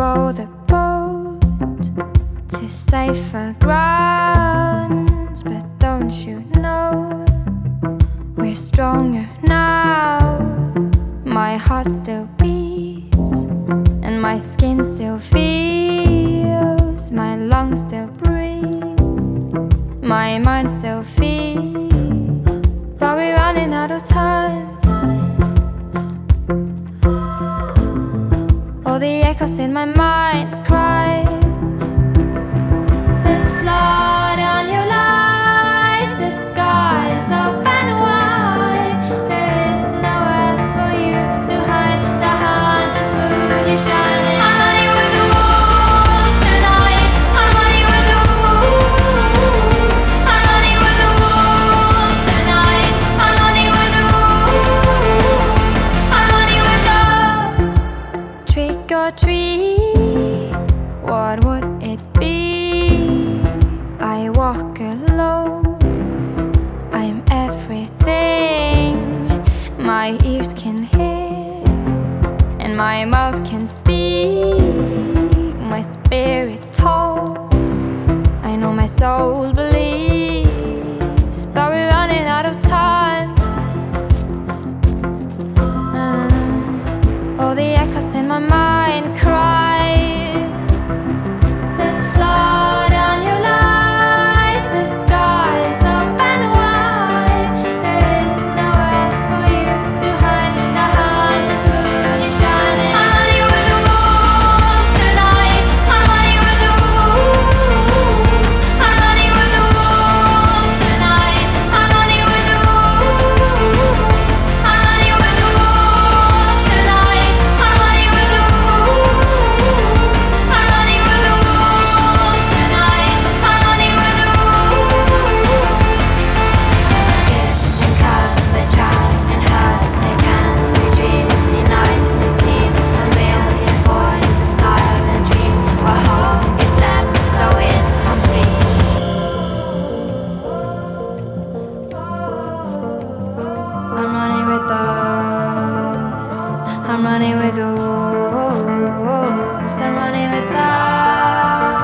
row the boat to safer grounds, but don't you know we're stronger now? My heart still beats and my skin still feels, my lungs still breathe, my mind still feels, but we're running out of time. All the echoes in my mind cry, there's blood on your lies, the sky's open wide, there is nowhere for you to hide, the hunter's moon is shining. I'm running with the wolves tonight, I'm running with the wolves, I'm running with the wolves tonight, I'm running with the wolves, I'm running with the trick or treat, what would it be? I walk alone, I'm everything my ears can hear and my mouth can speak, my spirit talks, I know my soul believes, but we're running out of time. All the echoes in my mind cry, there's blood on your lies, the sky's open wide, there is nowhere for you to hide, the hunter's moon is shining. I'm running with the wolves tonight, I'm running with the wolves, I'm running with the wolves tonight, I'm running with the wolves, I'm running with the wolves tonight, I'm running with the wolves, I'm running with the wolves tonight, I'm running with the wolves. Gift and cast the child and husk again, we dream in night, we seize a million voices, silent dreams, what hope is left so incomplete. I'm running with the, I'm running with the wolves, I'm running with the